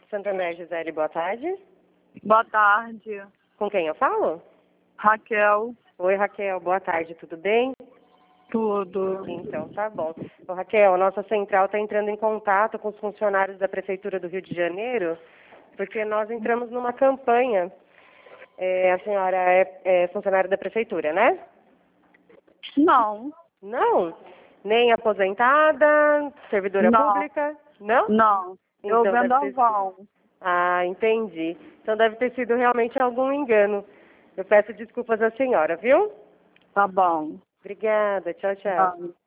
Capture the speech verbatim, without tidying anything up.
Santander, Gisele, boa tarde. Boa tarde. Com quem eu falo? Raquel. Oi, Raquel, boa tarde, tudo bem? Tudo. Então, tá bom. Ô, Raquel, a nossa central está entrando em contato com os funcionários da Prefeitura do Rio de Janeiro, porque nós entramos numa campanha. É, a senhora é, é funcionária da Prefeitura, né? Não. Não? Nem aposentada, servidora Não. pública? Não? Não. Eu Então vendo deve ter... avão. Ah, entendi. Então deve ter sido realmente algum engano. Eu peço desculpas à senhora, viu? Tá bom. Obrigada. Tchau, tchau. Tá.